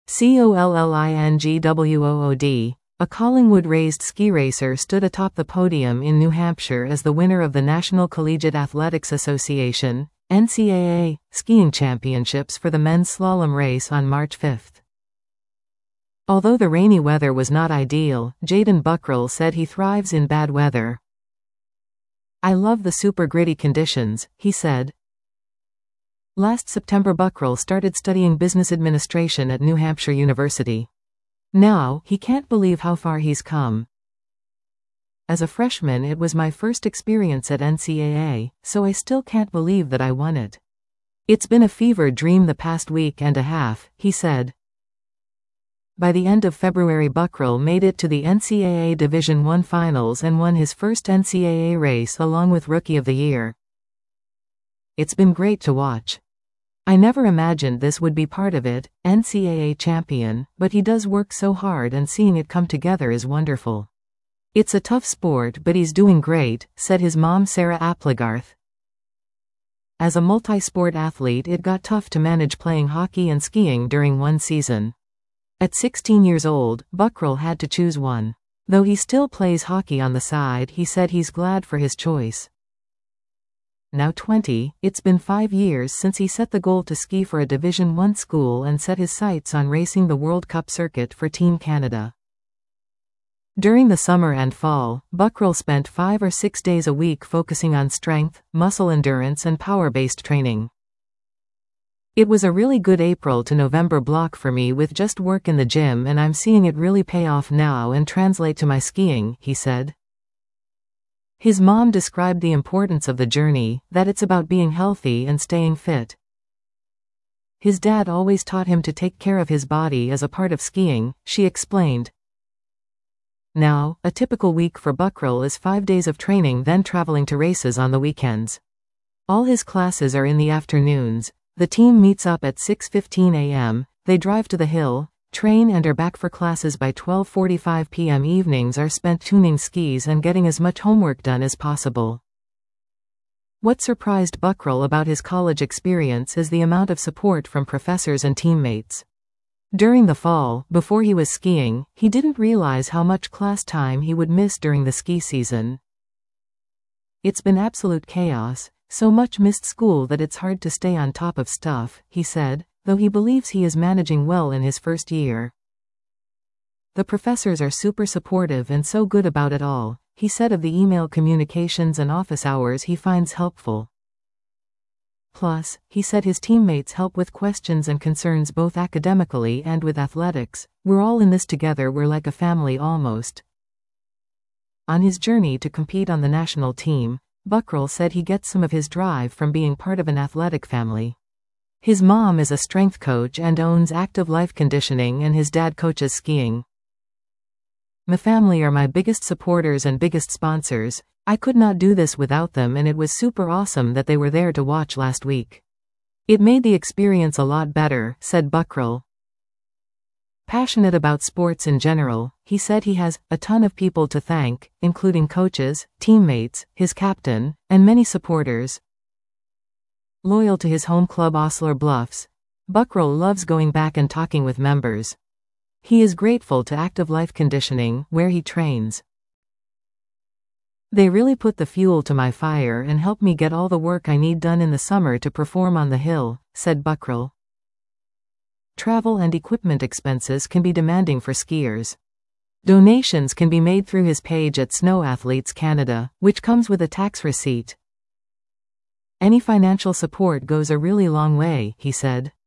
COLLINGWOOD, a Collingwood-raised ski racer stood atop the podium in New Hampshire as the winner of the National Collegiate Athletics Association (NCAA) skiing championships for the men's slalom race on March 5. Although the rainy weather was not ideal, Jayden Buckrill said he thrives in bad weather. "I love the super gritty conditions," he said. Last September Buckrill started studying business administration at New Hampshire University. Now, he can't believe how far he's come. "As a freshman it was my first experience at NCAA, so I still can't believe that I won it. It's been a fever dream the past week and a half," he said. By the end of February Buckrill made it to the NCAA Division I Finals and won his first NCAA race along with Rookie of the Year. "It's been great to watch. I never imagined this would be part of it, NCAA champion, but he does work so hard and seeing it come together is wonderful. It's a tough sport but he's doing great," said his mom Sarah Applegarth. As a multi-sport athlete it got tough to manage playing hockey and skiing during one season. At 16 years old, Buckrill had to choose one. Though he still plays hockey on the side, he said he's glad for his choice. Now 20, it's been 5 years since he set the goal to ski for a Division I school and set his sights on racing the World Cup circuit for Team Canada. During the summer and fall, Buckrill spent 5 or 6 days a week focusing on strength, muscle endurance and power-based training. "It was a really good April to November block for me with just work in the gym and I'm seeing it really pay off now and translate to my skiing," he said. His mom described the importance of the journey, that it's about being healthy and staying fit. His dad always taught him to take care of his body as a part of skiing, she explained. Now, a typical week for Buckrill is 5 days of training then traveling to races on the weekends. All his classes are in the afternoons. The team meets up at 6:15 a.m., they drive to the hill, train and are back for classes by 12:45 p.m. Evenings are spent tuning skis and getting as much homework done as possible. What surprised Buckrill about his college experience is the amount of support from professors and teammates. During the fall, before he was skiing, he didn't realize how much class time he would miss during the ski season. "It's been absolute chaos. So much missed school that it's hard to stay on top of stuff," he said, though he believes he is managing well in his first year. "The professors are super supportive and so good about it all," he said of the email communications and office hours he finds helpful. Plus, he said his teammates help with questions and concerns both academically and with athletics. "We're all in this together, we're like a family almost." On his journey to compete on the national team, Buckrill said he gets some of his drive from being part of an athletic family. His mom is a strength coach and owns Active Life Conditioning and his dad coaches skiing. "My family are my biggest supporters and biggest sponsors. I could not do this without them and it was super awesome that they were there to watch last week. It made the experience a lot better," said Buckrill. Passionate about sports in general, he said he has a ton of people to thank, including coaches, teammates, his captain, and many supporters. Loyal to his home club Osler Bluffs, Buckrill loves going back and talking with members. He is grateful to Active Life Conditioning, where he trains. "They really put the fuel to my fire and help me get all the work I need done in the summer to perform on the hill," said Buckrill. Travel and equipment expenses can be demanding for skiers. Donations can be made through his page at Snow Athletes Canada, which comes with a tax receipt. "Any financial support goes a really long way," he said.